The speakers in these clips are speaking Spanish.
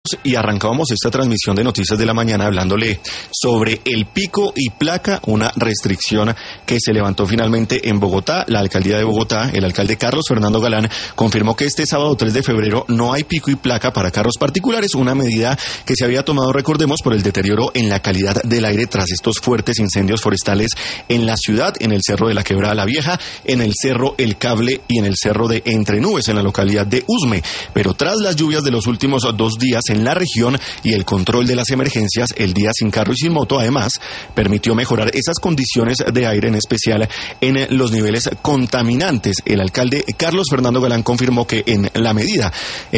Y arrancábamos esta transmisión de Noticias de la Mañana hablándole sobre el pico y placa, una restricción que se levantó finalmente en Bogotá. La alcaldía de Bogotá, el alcalde Carlos Fernando Galán, confirmó que este sábado 3 de febrero no hay pico y placa para carros particulares, una medida que se había tomado, recordemos, por el deterioro en la calidad del aire tras estos fuertes incendios forestales en la ciudad, en el Cerro de la Quebrada la Vieja, en el Cerro El Cable y en el Cerro de Entre Nubes, en la localidad de Usme. Pero tras las lluvias de los últimos 2 días en la región y el control de las emergencias, el día sin carro y sin moto, además, permitió mejorar esas condiciones de aire, en especial en los niveles contaminantes. El alcalde Carlos Fernando Galán confirmó que en la medida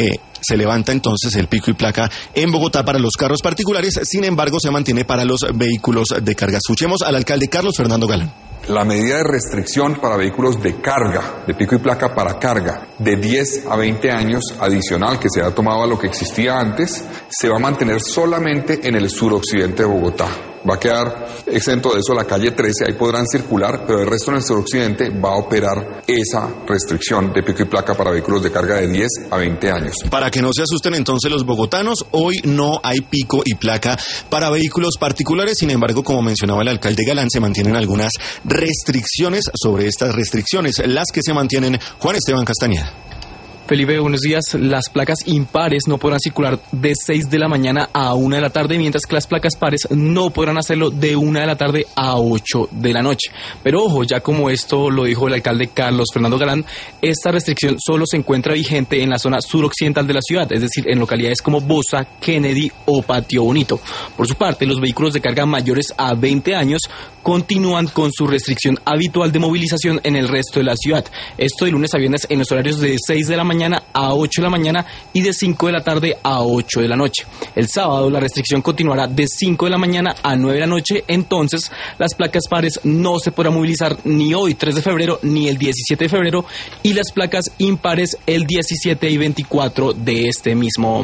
se levanta entonces el pico y placa en Bogotá para los carros particulares, sin embargo se mantiene para los vehículos de carga. Escuchemos al alcalde Carlos Fernando Galán. La medida de restricción para vehículos de carga, de pico y placa para carga, de 10 a 20 años adicional que se ha tomado a lo que existía antes, se va a mantener solamente en el suroccidente de Bogotá. Va a quedar exento de eso la calle 13, ahí podrán circular, pero el resto en el suroccidente va a operar esa restricción de pico y placa para vehículos de carga de 10 a 20 años. Para que no se asusten entonces los bogotanos, hoy no hay pico y placa para vehículos particulares, sin embargo, como mencionaba el alcalde Galán, se mantienen algunas restricciones sobre estas restricciones, las que se mantienen. Juan Esteban Castañeda. Felipe, buenos días. Las placas impares no podrán circular de 6 de la mañana a 1 de la tarde, mientras que las placas pares no podrán hacerlo de 1 de la tarde a 8 de la noche. Pero ojo, ya como esto lo dijo el alcalde Carlos Fernando Galán, esta restricción solo se encuentra vigente en la zona suroccidental de la ciudad, es decir, en localidades como Bosa, Kennedy o Patio Bonito. Por su parte, los vehículos de carga mayores a 20 años continúan con su restricción habitual de movilización en el resto de la ciudad. Esto de lunes a viernes en los horarios de 6 de la mañana a 8 de la mañana y de 5 de la tarde a 8 de la noche. El sábado la restricción continuará de 5 de la mañana a 9 de la noche, entonces las placas pares no se podrán movilizar ni hoy 3 de febrero ni el 17 de febrero y las placas impares el 17 y 24 de este mismo